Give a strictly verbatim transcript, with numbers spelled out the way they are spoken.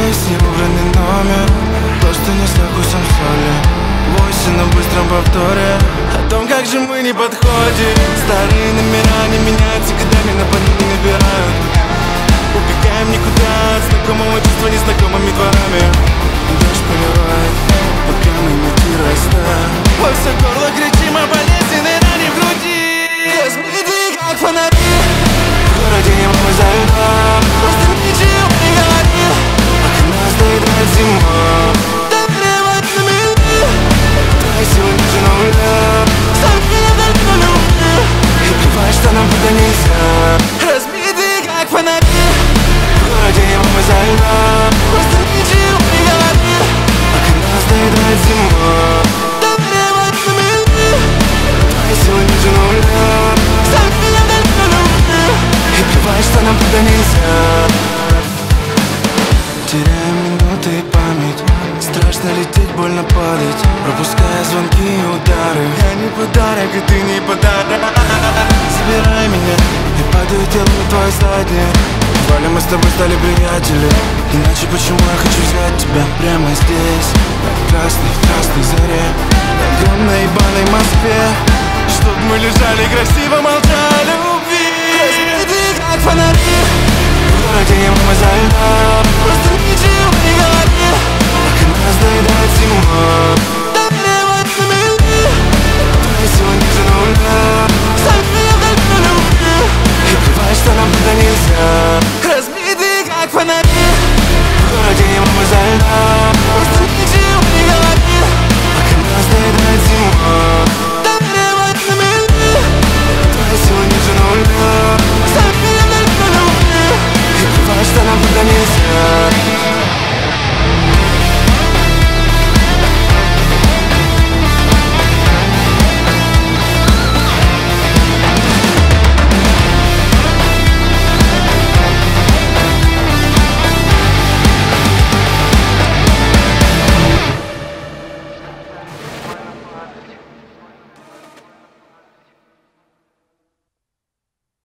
Выясни убранный номер, просто не с вкусом соли. Восемь на быстром повторе о том, как же мы не подходим. Старые номера не меняются, годами на память не набирают. Убегаем никуда от знакомого чувства незнакомыми дворами. Дождь поливает, пока мы не растаем. Во все горло кричим о болезненной ране в груди. Разбиты как фонари, в городе не мы за льдом. Просто ничего не говори, пока нас доедает зима. Доверие в этом мире, твои силы ниже нуля. Совсем далеко любви, и плевать, что нам туда нельзя. Разбиты как фонари, в городе не мы за льдом. Просто ничего не говори, пока нас доедает зима. Доверие в этом мире, твои силы ниже нуля. Совсем далеко любви, и плевать, что нам туда нельзя. Теряем минуты и память, страшно лететь, больно падать, пропуская звонки и удары. Я не подарок, и ты не подарок. Забирай меня, и падаю телом в твой задний. Вали, мы с тобой стали приятели. Иначе почему я хочу взять тебя прямо здесь, на красной, красной заре, на огромной ебаной Москве, чтоб мы лежали красиво, молчали любви. Разбиты как фонари, в городе не мы за льдом.